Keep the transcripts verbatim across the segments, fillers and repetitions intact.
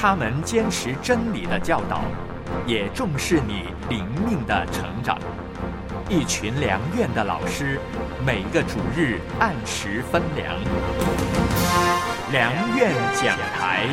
他们坚持真理的教导，也重视你灵命的成长。一群良院的老师，每个主日按时分粮。良院讲台，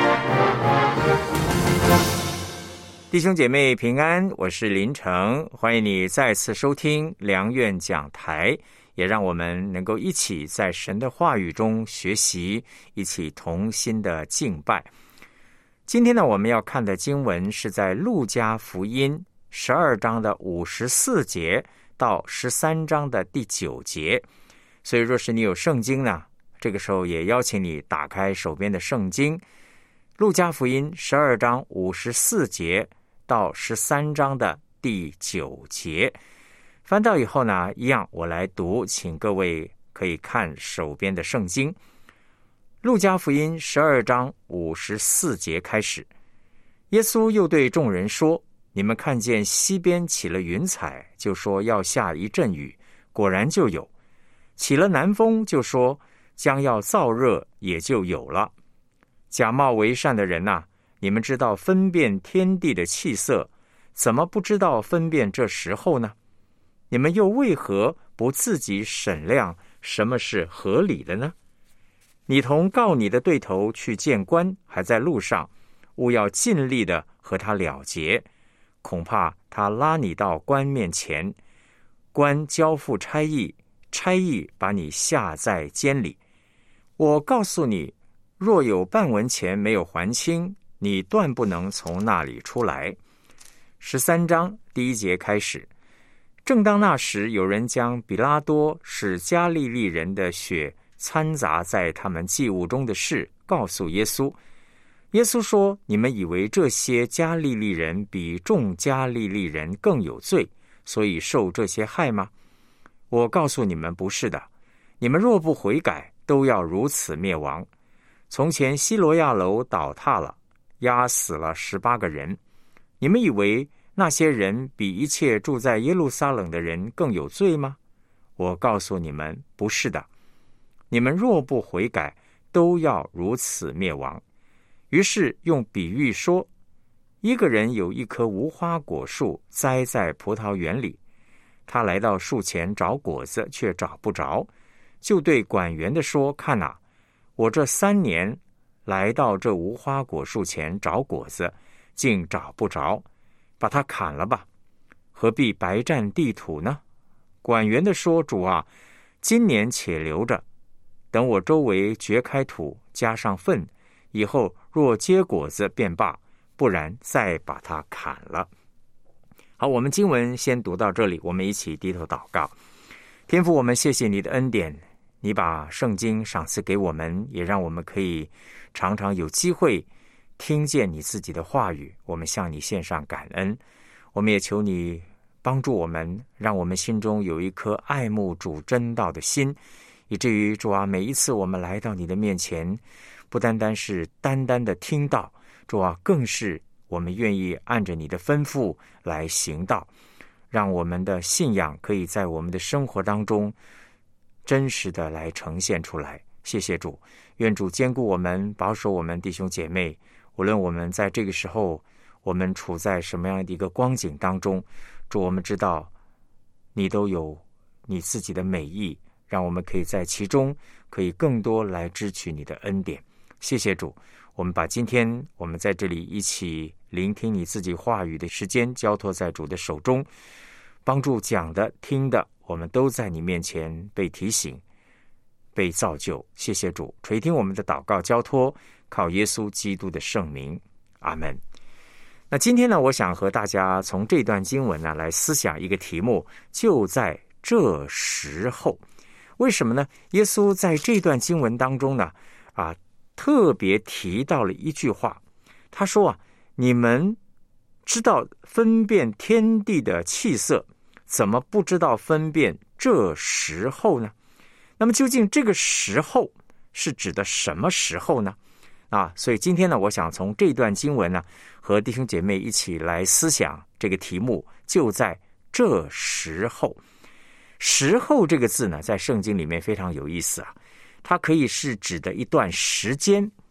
弟兄姐妹平安，我是林成，欢迎你再次收听良院讲台，也让我们能够一起在神的话语中学习，一起同心的敬拜。今天呢，我们要看的经文是在路加福音十二章的五十四节到十三章的第九节。所以若是你有圣经呢，这个时候也邀请你打开手边的圣经，路加福音十二章五十四节到十三章的第九节。翻到以后呢，一样我来读，请各位可以看手边的圣经。路加福音十二章五十四节开始，耶稣又对众人说：你们看见西边起了云彩，就说要下一阵雨，果然就有；起了南风，就说将要燥热，也就有了。假冒为善的人啊，你们知道分辨天地的气色，怎么不知道分辨这时候呢？你们又为何不自己审量什么是合理的呢？你同告你的对头去见官，还在路上，务要尽力的和他了结，恐怕他拉你到官面前，官交付差役，差役把你下在监里。我告诉你，若有半文钱没有还清，你断不能从那里出来。十三章第一节开始，正当那时，有人将比拉多使加利利人的血掺杂在他们祭物中的事告诉耶稣。耶稣说：你们以为这些加利利人比众加利利人更有罪，所以受这些害吗？我告诉你们，不是的。你们若不悔改，都要如此灭亡。从前西罗亚楼倒塌了，压死了十八个人。你们以为那些人比一切住在耶路撒冷的人更有罪吗？我告诉你们，不是的。你们若不悔改，都要如此灭亡。于是用比喻说，一个人有一棵无花果树栽在葡萄园里，他来到树前找果子，却找不着，就对管园的说：看哪，我这三年来到这无花果树前找果子，竟找不着，把它砍了吧，何必白占地土呢？管园的说：主啊，今年且留着，等我周围掘开土，加上粪，以后若结果子便罢，不然再把它砍了。好，我们经文先读到这里，我们一起低头祷告。天父，我们谢谢你的恩典，你把圣经赏赐给我们，也让我们可以常常有机会听见你自己的话语，我们向你献上感恩。我们也求你帮助我们，让我们心中有一颗爱慕主真道的心，以至于主啊，每一次我们来到你的面前，不单单是单单的听道，主啊，更是我们愿意按着你的吩咐来行道，让我们的信仰可以在我们的生活当中真实的来呈现出来。谢谢主，愿主坚固我们，保守我们弟兄姐妹，无论我们在这个时候我们处在什么样的一个光景当中，主，我们知道你都有你自己的美意，让我们可以在其中可以更多来支取你的恩典。谢谢主，我们把今天我们在这里一起聆听你自己话语的时间交托在主的手中，帮助讲的听的，我们都在你面前被提醒被造就。谢谢主，垂听我们的祷告交托，靠耶稣基督的圣名，阿们。那今天呢，我想和大家从这段经文呢来思想一个题目，就在这时候。为什么呢？耶稣在这段经文当中呢啊，特别提到了一句话，他说啊，你们知道分辨天地的气色，怎么不知道分辨这时候呢？那么究竟这个时候是指的什么时候呢？啊，所以今天呢，我想从这段经文呢，和弟兄姐妹一起来思想这个题目，就在这时候。时候这个字呢，在圣经里面非常有意思啊，它可以是指的一段时间，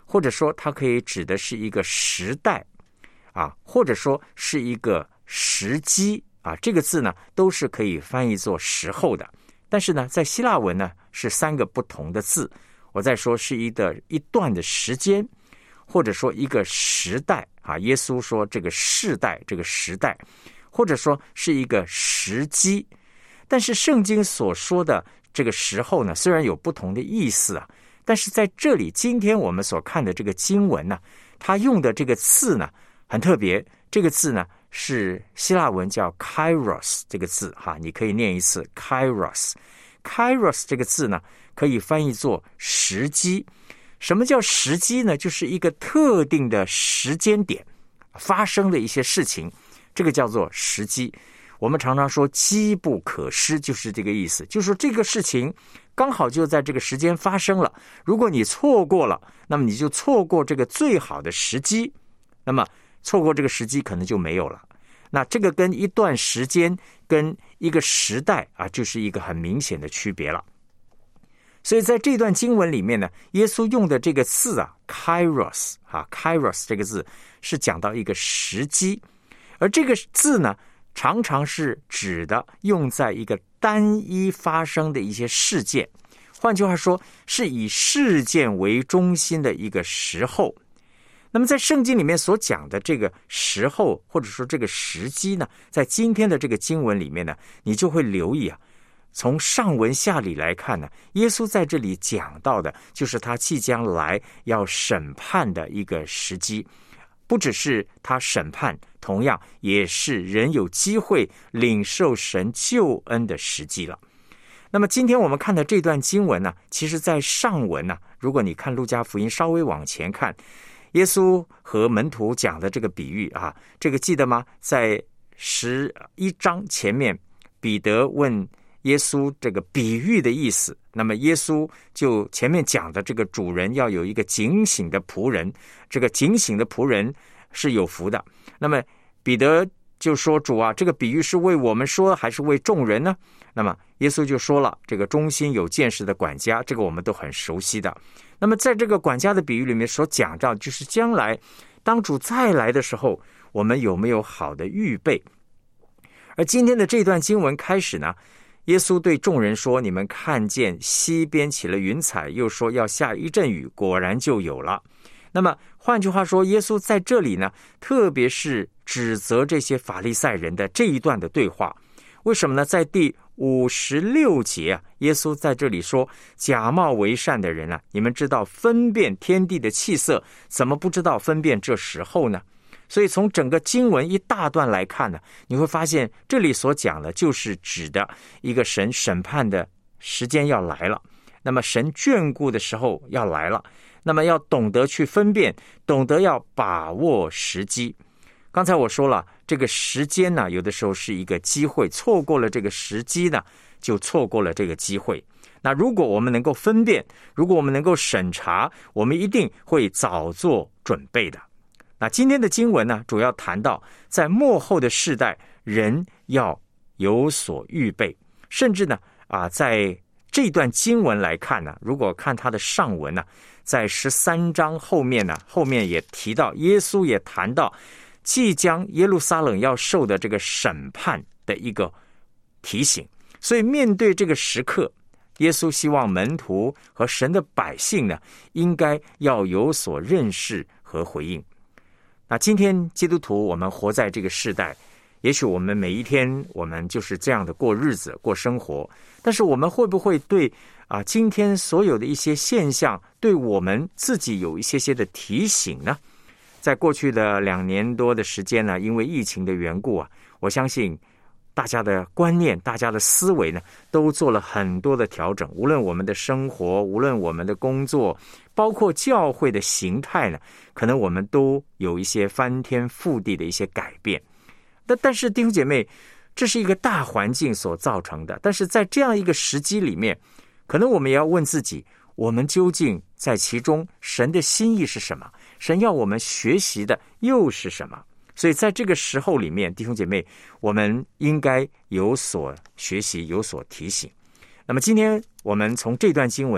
或者说它可以指的是一个时代啊，或者说是一个时机啊，这个字呢都是可以翻译作时候的。但是呢，在希腊文呢是三个不同的字。我再说是一个一段的时间，或者说一个时代啊。耶稣说这个世代，这个时代，或者说是一个时机。但是圣经所说的这个时候呢，虽然有不同的意思啊，但是在这里今天我们所看的这个经文呢，它用的这个字呢很特别，这个字呢是希腊文叫 kairos 这个字哈，你可以念一次 kairos。 kairos 这个字呢可以翻译作时机。什么叫时机呢？就是一个特定的时间点发生的一些事情，这个叫做时机。我们常常说机不可失，就是这个意思，就是说这个事情刚好就在这个时间发生了，如果你错过了，那么你就错过这个最好的时机，那么错过这个时机可能就没有了。那这个跟一段时间跟一个时代啊，就是一个很明显的区别了。所以在这段经文里面呢，耶稣用的这个字啊 kairos 啊 kairos 这个字是讲到一个时机，而这个字呢常常是指的用在一个单一发生的一些事件，换句话说是以事件为中心的一个时候。那么在圣经里面所讲的这个时候或者说这个时机呢，在今天的这个经文里面呢，你就会留意啊，从上文下理来看呢，耶稣在这里讲到的就是他即将来要审判的一个时机，不只是他审判，同样也是人有机会领受神救恩的时机了。那么今天我们看的这段经文呢，其实在上文呢，如果你看路加福音稍微往前看，耶稣和门徒讲的这个比喻啊，这个记得吗？在十一章前面，彼得问耶稣这个比喻的意思，那么耶稣就前面讲的这个主人要有一个警醒的仆人，这个警醒的仆人是有福的。那么彼得就说，主啊，这个比喻是为我们说还是为众人呢？那么耶稣就说了，这个忠心有见识的管家，这个我们都很熟悉的。那么在这个管家的比喻里面所讲到，就是将来当主再来的时候，我们有没有好的预备。而今天的这段经文开始呢，耶稣对众人说，你们看见西边起了云彩，又说要下一阵雨，果然就有了。那么换句话说，耶稣在这里呢，特别是指责这些法利赛人的这一段的对话。为什么呢？在第五十六节啊，耶稣在这里说，假冒为善的人啊，你们知道分辨天地的气色，怎么不知道分辨这时候呢？所以从整个经文一大段来看呢，你会发现这里所讲的就是指的一个神审判的时间要来了，那么神眷顾的时候要来了，那么要懂得去分辨，懂得要把握时机。刚才我说了，这个时间呢，有的时候是一个机会，错过了这个时机呢，就错过了这个机会。那如果我们能够分辨，如果我们能够审查，我们一定会早做准备的。那今天的经文呢，主要谈到在末后的世代，人要有所预备，甚至呢，啊，在这段经文来看呢，如果看它的上文呢，在十三章后面呢，后面也提到，耶稣也谈到即将耶路撒冷要受的这个审判的一个提醒。所以面对这个时刻，耶稣希望门徒和神的百姓呢，应该要有所认识和回应。那今天基督徒，我们活在这个世代，也许我们每一天我们就是这样的过日子过生活，但是我们会不会对啊今天所有的一些现象，对我们自己有一些些的提醒呢？在过去的两年多的时间呢，因为疫情的缘故啊，我相信大家的观念，大家的思维呢，都做了很多的调整。无论我们的生活，无论我们的工作，包括教会的形态呢，可能我们都有一些翻天覆地的一些改变。但但是弟兄姐妹，这是一个大环境所造成的。但是在这样一个时机里面，可能我们也要问自己，我们究竟在其中神的心意是什么？神要我们学习的又是什么？所以在这个时候里面，弟兄姐妹，我们应该有所学习，有所提醒。那么今天我们从这段经文呢，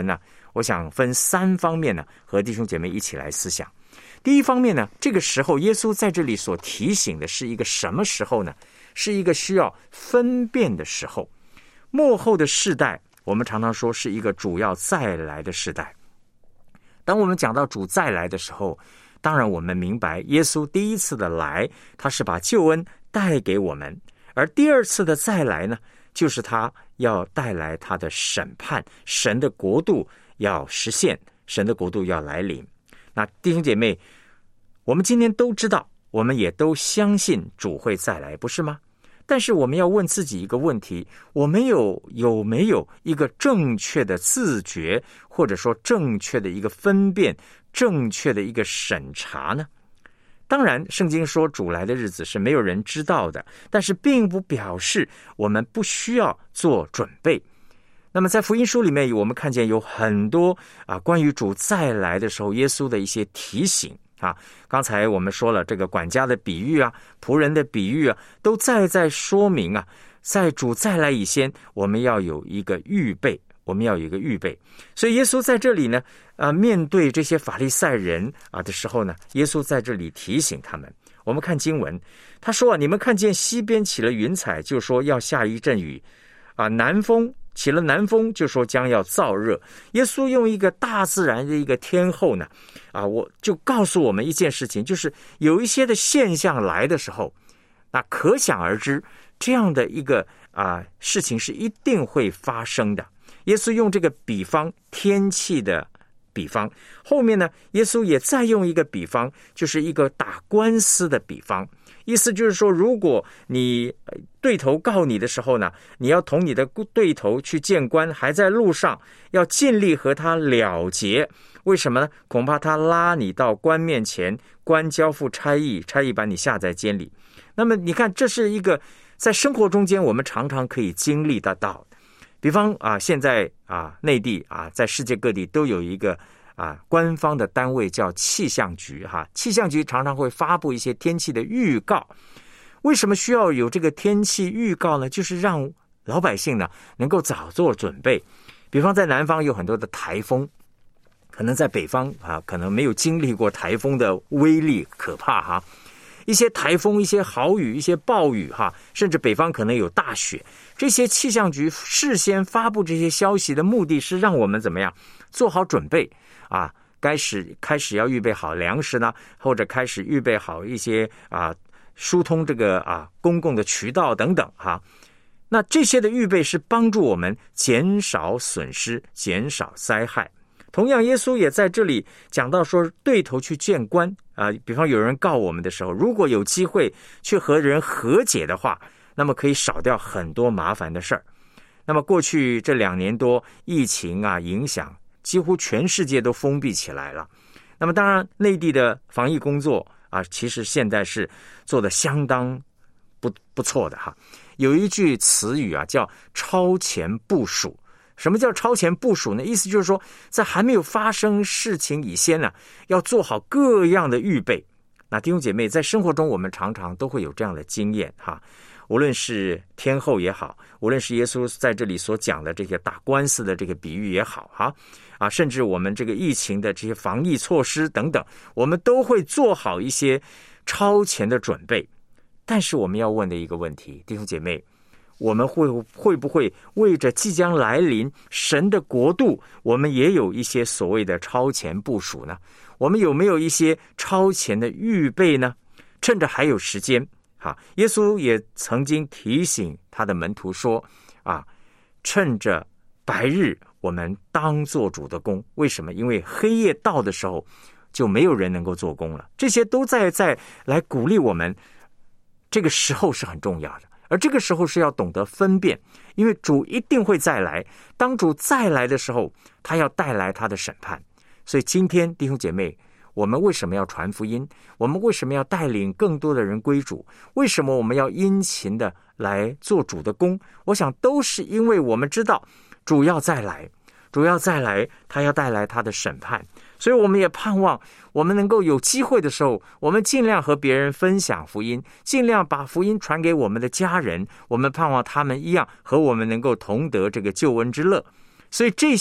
我想分三方面呢，和弟兄姐妹一起来思想。第一方面呢，这个时候耶稣在这里所提醒的是一个什么时候呢？是一个需要分辨的时候。末后的世代，我们常常说是一个主要再来的世代。当我们讲到主再来的时候，当然我们明白耶稣第一次的来，他是把救恩带给我们，而第二次的再来呢，就是他要带来他的审判，神的国度要实现，神的国度要来临。那弟兄姐妹，我们今天都知道，我们也都相信主会再来，不是吗？但是我们要问自己一个问题，我们有有没有一个正确的自觉，或者说正确的一个分辨，正确的一个审查呢？当然圣经说主来的日子是没有人知道的，但是并不表示我们不需要做准备。那么在福音书里面，我们看见有很多啊关于主再来的时候耶稣的一些提醒啊。刚才我们说了这个管家的比喻啊，仆人的比喻啊，都再再说明啊，在主再来以前，我们要有一个预备，我们要有一个预备。所以耶稣在这里呢，啊，面对这些法利赛人啊的时候呢，耶稣在这里提醒他们。我们看经文，他说啊，你们看见西边起了云彩，就说要下一阵雨啊，南风起了南风，就说将要燥热。耶稣用一个大自然的一个天候呢，啊，我就告诉我们一件事情，就是有一些的现象来的时候，那可想而知，这样的一个啊事情是一定会发生的。耶稣用这个比方，天气的比方，后面呢，耶稣也再用一个比方，就是一个打官司的比方。意思就是说，如果你对头告你的时候呢，你要同你的对头去见官，还在路上，要尽力和他了结。为什么呢？恐怕他拉你到官面前，官交付差役，差役把你下在监里。那么你看，这是一个在生活中间我们常常可以经历得到的。比方啊，现在啊，内地啊，在世界各地都有一个啊，官方的单位叫气象局哈，气象局常常会发布一些天气的预告。为什么需要有这个天气预告呢？就是让老百姓呢能够早做准备。比方在南方有很多的台风，可能在北方啊，可能没有经历过台风的威力可怕哈。一些台风，一些豪雨，一些暴雨哈，甚至北方可能有大雪。这些气象局事先发布这些消息的目的是让我们怎么样做好准备啊？开始开始要预备好粮食呢，或者开始预备好一些啊疏通这个啊公共的渠道等等哈。那这些的预备是帮助我们减少损失，减少灾害。同样耶稣也在这里讲到说，对头去见官啊，比方有人告我们的时候，如果有机会去和人和解的话，那么可以少掉很多麻烦的事儿。那么过去这两年多疫情啊影响，几乎全世界都封闭起来了。那么当然内地的防疫工作啊，其实现在是做得相当不不错的哈。有一句词语啊叫超前部署。什么叫超前部署呢？意思就是说，在还没有发生事情以前呢，要做好各样的预备。那弟兄姐妹，在生活中我们常常都会有这样的经验哈，无论是天候也好，无论是耶稣在这里所讲的这些打官司的这个比喻也好哈，啊，甚至我们这个疫情的这些防疫措施等等，我们都会做好一些超前的准备。但是我们要问的一个问题，弟兄姐妹，我们会会不会为着即将来临神的国度，我们也有一些所谓的超前部署呢？我们有没有一些超前的预备呢？趁着还有时间，哈，耶稣也曾经提醒他的门徒说，啊，趁着白日，我们当做主的工。为什么？因为黑夜到的时候，就没有人能够做工了。这些都在在来鼓励我们，这个时候是很重要的。而这个时候是要懂得分辨，因为主一定会再来。当主再来的时候，他要带来他的审判。所以今天弟兄姐妹，我们为什么要传福音？我们为什么要带领更多的人归主？为什么我们要殷勤的来做主的工？我想都是因为我们知道主要再来，主要再来，他要带来他的审判。所以我们也盼望我们能够有机会的时候，我们尽量和别人分享福音，尽量把福音传给我们的家人，我们盼望他们一样和我们能够同得这个救恩之乐。所以这些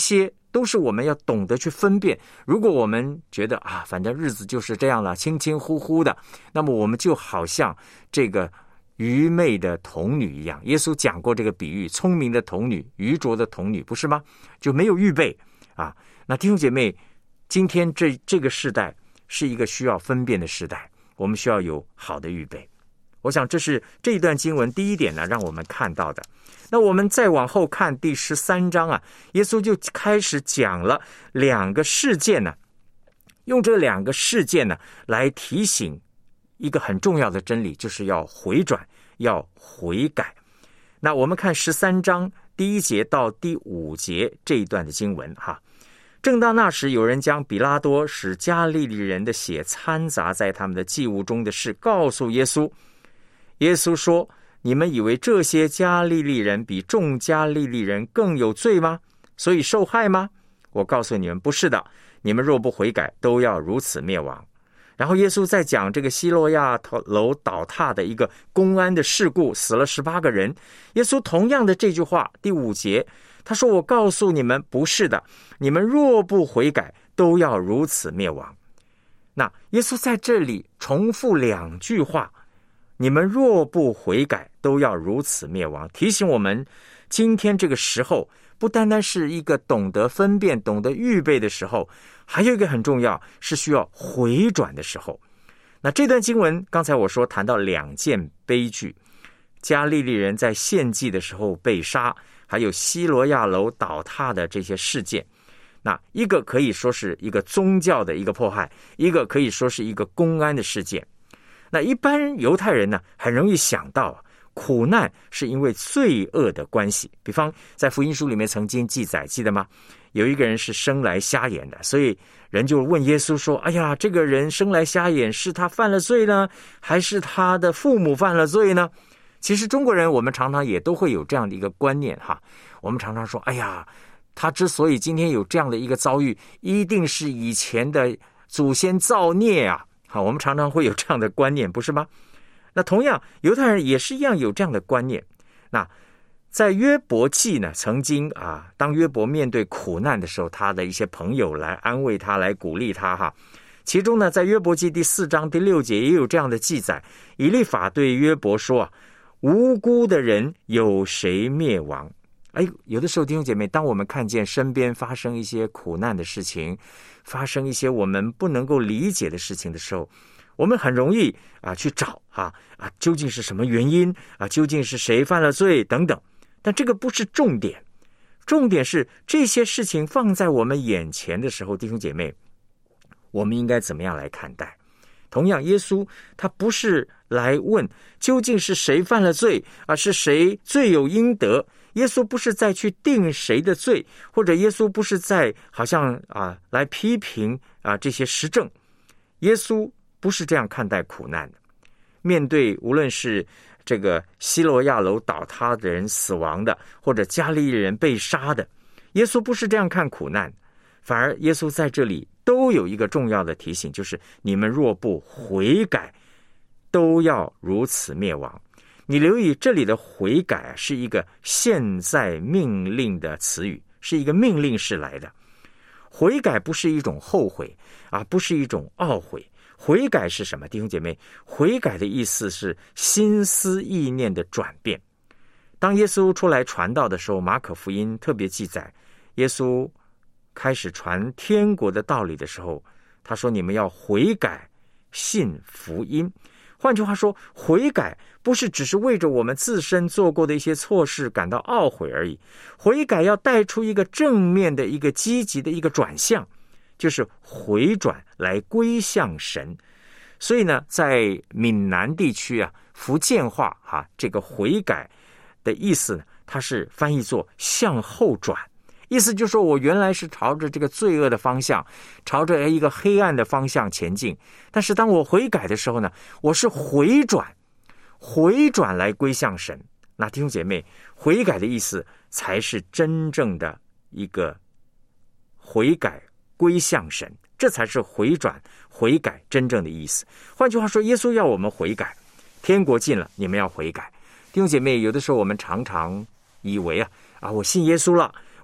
都是我们要懂得去分辨。如果我们觉得啊，反正日子就是这样了，轻轻忽忽的，那么我们就好像这个愚昧的童女一样。耶稣讲过这个比喻，聪明的童女，愚拙的童女，不是吗？就没有预备啊。那弟兄姐妹，今天这这个时代是一个需要分辨的时代，我们需要有好的预备。我想这是这一段经文第一点呢，让我们看到的。那我们再往后看第十三章啊，耶稣就开始讲了两个事件呢，用这两个事件呢来提醒一个很重要的真理，就是要回转，要悔改。那我们看十三章第一节到第五节这一段的经文哈。正当那时，有人将比拉多使加利利人的血掺杂在他们的祭物中的事告诉耶稣。耶稣说，你们以为这些加利利人比众加利利人更有罪吗？所以受害吗？我告诉你们，不是的。你们若不悔改，都要如此灭亡。然后耶稣在讲这个西罗亚楼倒塌的一个公安的事故，死了十八个人。耶稣同样的这句话，第五节，他说，我告诉你们，不是的。你们若不悔改，都要如此灭亡。那耶稣在这里重复两句话，你们若不悔改，都要如此灭亡，提醒我们今天这个时候不单单是一个懂得分辨懂得预备的时候，还有一个很重要，是需要回转的时候。那这段经文刚才我说谈到两件悲剧，加利利人在献祭的时候被杀，还有西罗亚楼倒塌的这些事件。那一个可以说是一个宗教的一个迫害，一个可以说是一个公安的事件。那一般犹太人呢，很容易想到苦难是因为罪恶的关系。比方在福音书里面曾经记载，记得吗？有一个人是生来瞎眼的，所以人就问耶稣说，哎呀，这个人生来瞎眼，是他犯了罪呢，还是他的父母犯了罪呢？其实中国人我们常常也都会有这样的一个观念哈，我们常常说，哎呀，他之所以今天有这样的一个遭遇，一定是以前的祖先造孽啊。好，我们常常会有这样的观念，不是吗？那同样犹太人也是一样有这样的观念。那在约伯记呢，曾经啊，当约伯面对苦难的时候，他的一些朋友来安慰他，来鼓励他哈。其中呢，在约伯记第四章第六节也有这样的记载，以利法对约伯说啊，无辜的人有谁灭亡？哎，有的时候弟兄姐妹，当我们看见身边发生一些苦难的事情，发生一些我们不能够理解的事情的时候，我们很容易啊去找啊啊究竟是什么原因啊，究竟是谁犯了罪等等。但这个不是重点，重点是这些事情放在我们眼前的时候，弟兄姐妹，我们应该怎么样来看待？同样，耶稣他不是来问究竟是谁犯了罪啊，是谁罪有应得。耶稣不是在去定谁的罪，或者耶稣不是在好像啊来批评啊这些实证。耶稣不是这样看待苦难的。面对无论是这个西罗亚楼倒塌的人死亡的，或者加利利人被杀的，耶稣不是这样看苦难，反而耶稣在这里都有一个重要的提醒，就是你们若不悔改，都要如此灭亡。你留意这里的悔改是一个现在命令的词语，是一个命令式来的。悔改不是一种后悔啊，不是一种懊悔。悔改是什么？弟兄姐妹，悔改的意思是心思意念的转变。当耶稣出来传道的时候，马可福音特别记载，耶稣开始传天国的道理的时候，他说你们要悔改，信福音。换句话说，悔改不是只是为着我们自身做过的一些错事感到懊悔而已，悔改要带出一个正面的一个积极的一个转向，就是回转来归向神。所以呢，在闽南地区啊，福建话哈、啊，这个悔改的意思呢，它是翻译作向后转。意思就是说，我原来是朝着这个罪恶的方向，朝着一个黑暗的方向前进，但是当我悔改的时候呢，我是回转，回转来归向神。那弟兄姐妹，悔改的意思才是真正的一个悔改归向神，这才是回转悔改真正的意思。换句话说，耶稣要我们悔改，天国近了，你们要悔改。弟兄姐妹，有的时候我们常常以为啊啊，我信耶稣了，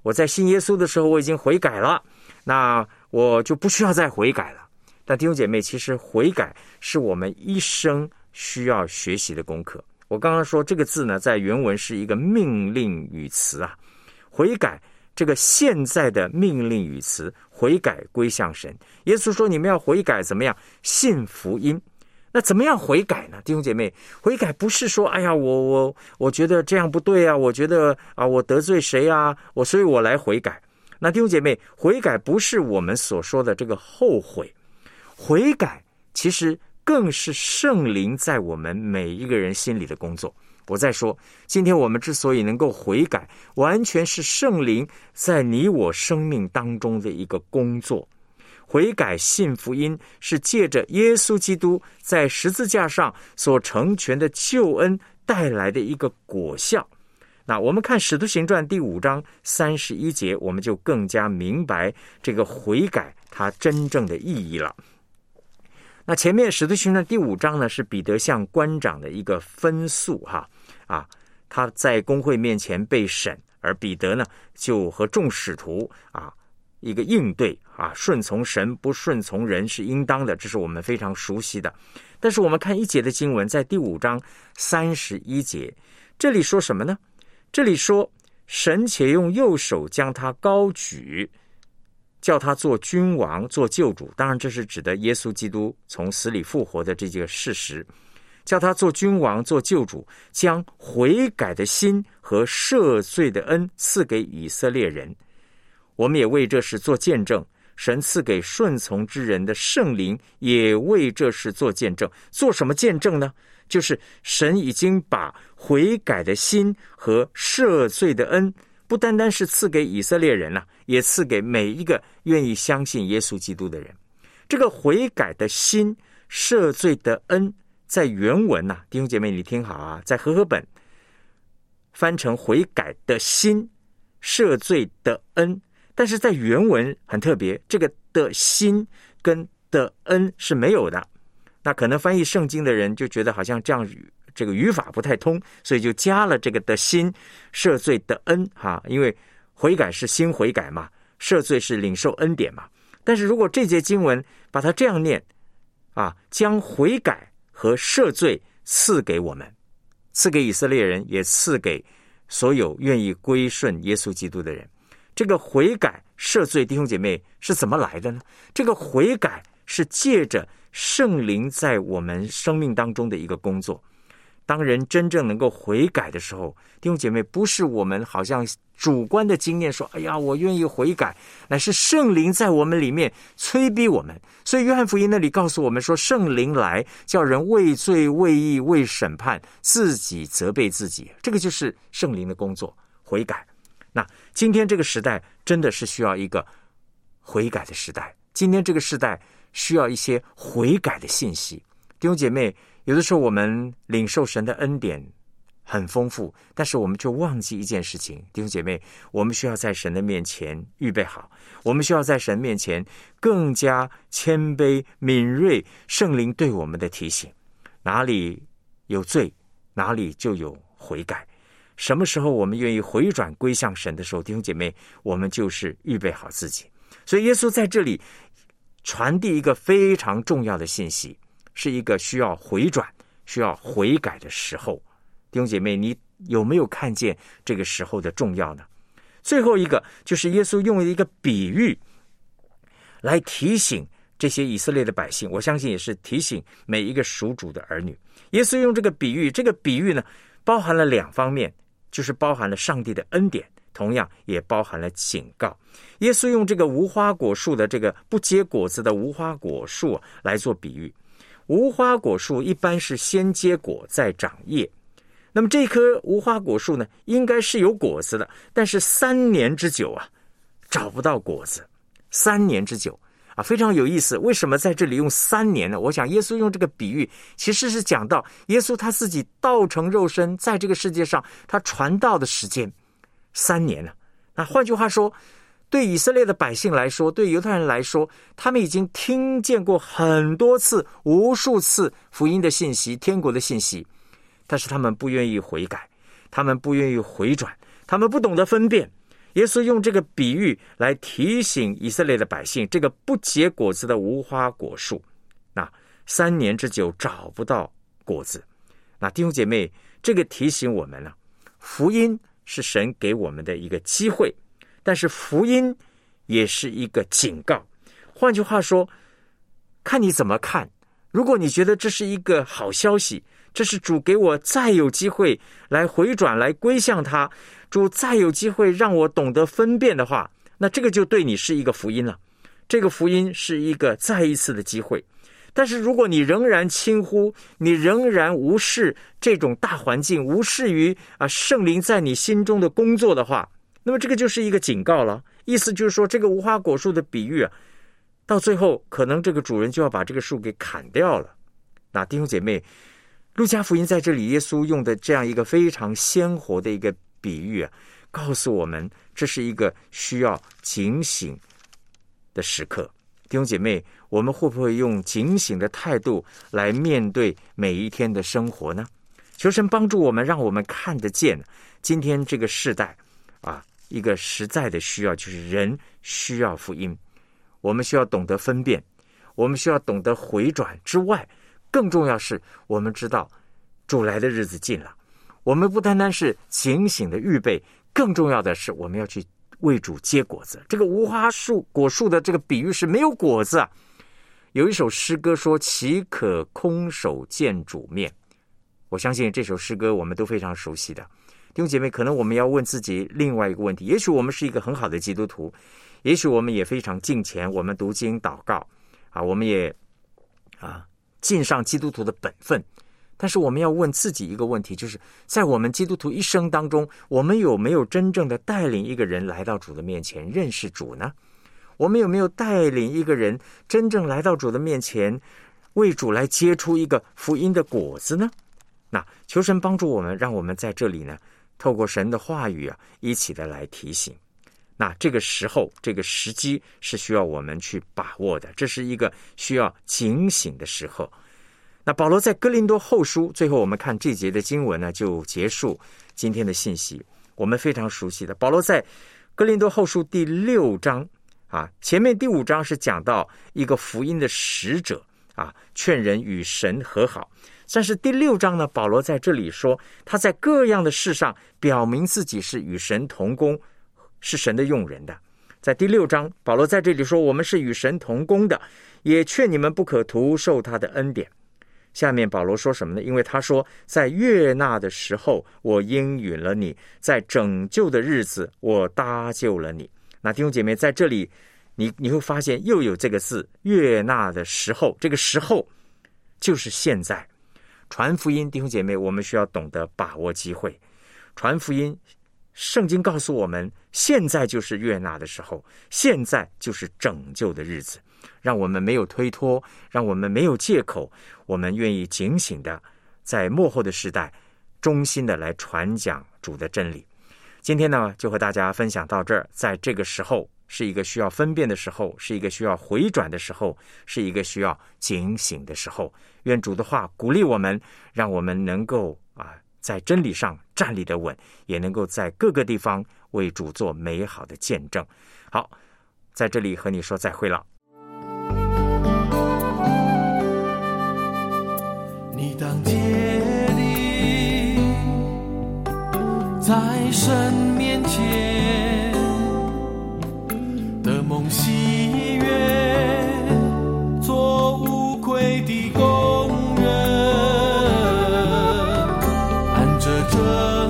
我在信耶稣的时候我已经悔改了，那我就不需要再悔改了。但弟兄姐妹，其实悔改是我们一生需要学习的功课。我刚刚说这个字呢，在原文是一个命令语词啊，悔改这个现在的命令语词，悔改归向神。耶稣说你们要悔改，怎么样？信福音。那怎么样悔改呢？弟兄姐妹，悔改不是说哎呀我我我觉得这样不对啊，我觉得啊我得罪谁啊，我所以我来悔改。那弟兄姐妹，悔改不是我们所说的这个后悔，悔改其实更是圣灵在我们每一个人心里的工作。我再说，今天我们之所以能够悔改，完全是圣灵在你我生命当中的一个工作。悔改信福音是借着耶稣基督在十字架上所成全的救恩带来的一个果效。那我们看使徒行传第五章三十一节，我们就更加明白这个悔改它真正的意义了。那前面使徒行传第五章呢，是彼得向官长的一个分诉哈啊，他在公会面前被审，而彼得呢就和众使徒啊一个应对啊，顺从神不顺从人是应当的，这是我们非常熟悉的。但是我们看一节的经文，在第五章三十一节，这里说什么呢？这里说神且用右手将他高举，叫他做君王做救主，当然这是指的耶稣基督从死里复活的这个事实，叫他做君王做救主，将悔改的心和赦罪的恩赐给以色列人。我们也为这事做见证，神赐给顺从之人的圣灵也为这事做见证。做什么见证呢？就是神已经把悔改的心和赦罪的恩不单单是赐给以色列人了，也赐给每一个愿意相信耶稣基督的人。这个悔改的心赦罪的恩在原文啊，弟兄姐妹你听好啊，在和合本翻成悔改的心赦罪的恩，但是在原文很特别，这个的心跟的恩是没有的。那可能翻译圣经的人就觉得好像这样这个语法不太通，所以就加了这个的心赦罪的恩哈，因为悔改是心悔改嘛，赦罪是领受恩典嘛。但是如果这节经文把它这样念啊，将悔改和赦罪赐给我们，赐给以色列人，也赐给所有愿意归顺耶稣基督的人。这个悔改赦罪，弟兄姐妹是怎么来的呢？这个悔改是借着圣灵在我们生命当中的一个工作。当人真正能够悔改的时候，弟兄姐妹，不是我们好像主观的经验说哎呀我愿意悔改，乃是圣灵在我们里面催逼我们。所以约翰福音那里告诉我们说，圣灵来叫人为罪为义为审判，自己责备自己，这个就是圣灵的工作，悔改。那今天这个时代真的是需要一个悔改的时代，今天这个时代需要一些悔改的信息。弟兄姐妹，有的时候我们领受神的恩典很丰富，但是我们就忘记一件事情，弟兄姐妹，我们需要在神的面前预备好，我们需要在神面前更加谦卑敏锐圣灵对我们的提醒，哪里有罪哪里就有悔改。什么时候我们愿意回转归向神的时候，弟兄姐妹，我们就是预备好自己。所以耶稣在这里传递一个非常重要的信息，是一个需要回转需要悔改的时候。弟兄姐妹，你有没有看见这个时候的重要呢？最后一个就是耶稣用一个比喻来提醒这些以色列的百姓，我相信也是提醒每一个属主的儿女。耶稣用这个比喻，这个比喻呢包含了两方面，就是包含了上帝的恩典，同样也包含了警告。耶稣用这个无花果树的这个不结果子的无花果树来做比喻。无花果树一般是先结果再长叶，那么这棵无花果树呢应该是有果子的，但是三年之久啊找不到果子，三年之久啊，非常有意思。为什么在这里用三年呢？我想耶稣用这个比喻其实是讲到耶稣他自己道成肉身在这个世界上他传道的时间三年了。那换句话说，对以色列的百姓来说，对犹太人来说，他们已经听见过很多次无数次福音的信息，天国的信息，但是他们不愿意悔改，他们不愿意回转，他们不懂得分辨。 耶稣用这个比喻来提醒以色列的百姓，这个不结果子的无花果树，那三年之久找不到果子。那弟兄姐妹，这个提醒我们呢，福音是神给我们的一个机会，但是福音也是一个警告。换句话说，看你怎么看。如果你觉得这是一个好消息，这是主给我再有机会来回转，来归向他，主再有机会让我懂得分辨的话，那这个就对你是一个福音了。这个福音是一个再一次的机会。但是如果你仍然轻忽，你仍然无视这种大环境，无视于啊圣灵在你心中的工作的话，那么这个就是一个警告了。意思就是说，这个无花果树的比喻啊，到最后可能这个主人就要把这个树给砍掉了。那弟兄姐妹，路加福音在这里耶稣用的这样一个非常鲜活的一个比喻啊，告诉我们这是一个需要警醒的时刻。弟兄姐妹，我们会不会用警醒的态度来面对每一天的生活呢？求神帮助我们，让我们看得见今天这个世代啊，一个实在的需要，就是人需要福音。我们需要懂得分辨，我们需要懂得回转之外，更重要是我们知道主来的日子近了。我们不单单是警醒的预备，更重要的是我们要去为主结果子。这个无花树果树的这个比喻是没有果子啊。有一首诗歌说，岂可空手见主面。我相信这首诗歌我们都非常熟悉的。弟兄姐妹，可能我们要问自己另外一个问题，也许我们是一个很好的基督徒，也许我们也非常敬虔，我们读经祷告啊，我们也啊尽上基督徒的本分。但是我们要问自己一个问题，就是在我们基督徒一生当中，我们有没有真正的带领一个人来到主的面前认识主呢？我们有没有带领一个人真正来到主的面前，为主来结出一个福音的果子呢？那求神帮助我们，让我们在这里呢，透过神的话语啊，一起的来提醒。那这个时候，这个时机是需要我们去把握的，这是一个需要警醒的时候。那保罗在哥林多后书，最后我们看这节的经文呢，就结束今天的信息。我们非常熟悉的，保罗在哥林多后书第六章啊，前面第五章是讲到一个福音的使者啊，劝人与神和好。但是第六章呢，保罗在这里说，他在各样的事上表明自己是与神同工，是神的用人的。在第六章，保罗在这里说，我们是与神同工的，也劝你们不可徒受他的恩典。下面保罗说什么呢？因为他说，在悦纳的时候我应允了你，在拯救的日子我搭救了你。那弟兄姐妹，在这里你你会发现又有这个字，悦纳的时候，这个时候就是现在。传福音，弟兄姐妹，我们需要懂得把握机会。传福音，圣经告诉我们，现在就是悦纳的时候，现在就是拯救的日子。让我们没有推脱，让我们没有借口，我们愿意警醒的在末后的时代忠心的来传讲主的真理。今天呢，就和大家分享到这儿。在这个时候是一个需要分辨的时候，是一个需要回转的时候，是一个需要警醒的时候。愿主的话鼓励我们，让我们能够啊在真理上站立得稳，也能够在各个地方为主做美好的见证。好，在这里和你说再会了。 你当竭力在神面前的梦喜悦，做无愧的工人，按着这